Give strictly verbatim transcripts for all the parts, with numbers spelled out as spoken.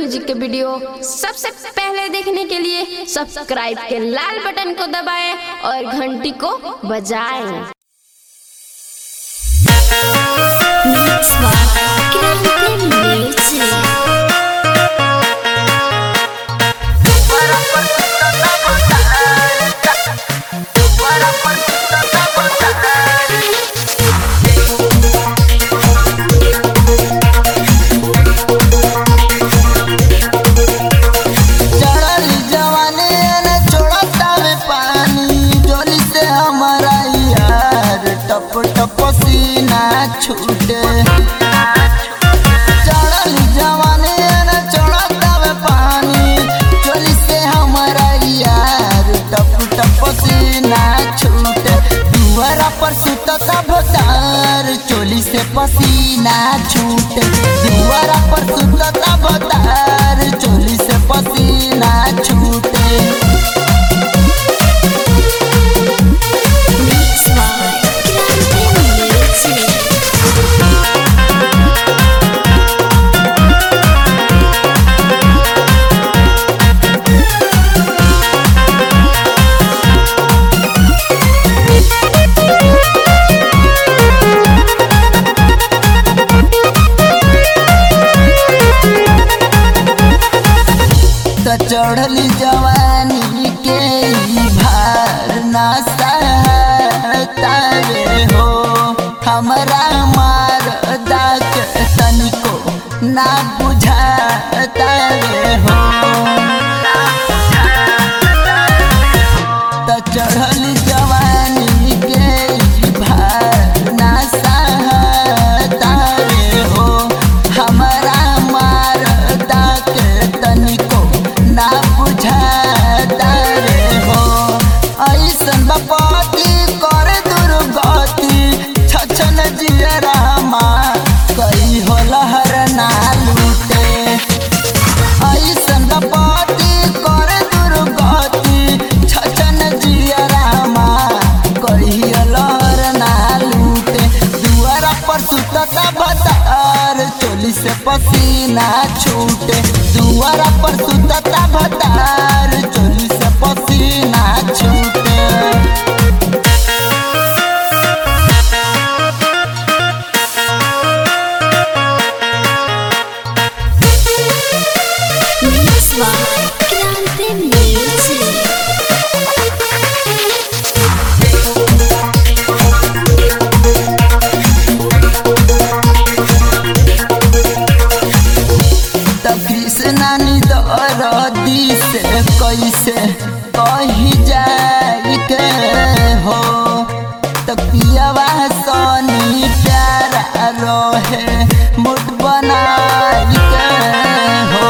Music के video सबसे पहले देखने के लिए सब्सक्राइब के लाल बटन को दबाएं और घंटी को बजाएं। छूटे चढ़ल जवानी न चढ़तावे पानी चोली से हमारा यार टप टप पसीना छूटे दुआरा पर सुतता भतार चोली से पसीना छूटे दुआरा पर सुतता भतार चोली से पसीना छूटे। चढ़ली जवानी के भार ना सहतावे हो हमरा मार दाक तनिको ना बुझातावे हो त चढ़ली जवानी के भार ना सहतावे हो हमरा मार दाक तनिको ना बुझाता रे हो ऐसन बपति करे दुर्गति छछन जियरा माँ कई हो लहर ना लूटे ऐसन बपति करे दुर्गति छछन जियरा माँ कई हो लहर ना लूटे दुआरा पर सुतता भतार चोली से पसीना छूटे दुआरा पर सुतता भतार चोली से पसीना छूटे। नानी दरदी से कैसे कही जाई के हो त पियावा सनी प्यारा रहे मुठ बनाई के हो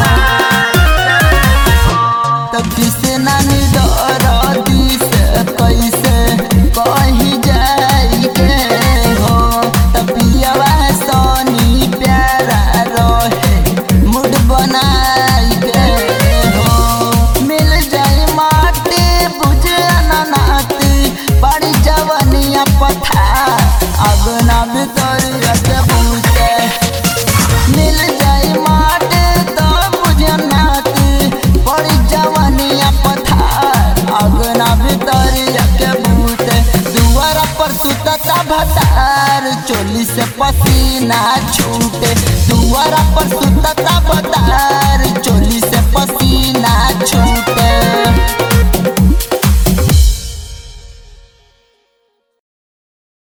त किसे नानी दरदी से कैसे कही जाई के हो त पियावा सनी प्यारा रहे मुठ बनाई के हो मिल जाए माटी बुझे नाती बड़ी जवनिया पथा अगना भीतर के बूते मिल जाए माटी तो बुझे नाती बड़ी जवनिया पथा अगना भीतर के बूते दुआरा पर सुतता भतार चोली से पसीना छूटे दुआरा पर सुतता भतार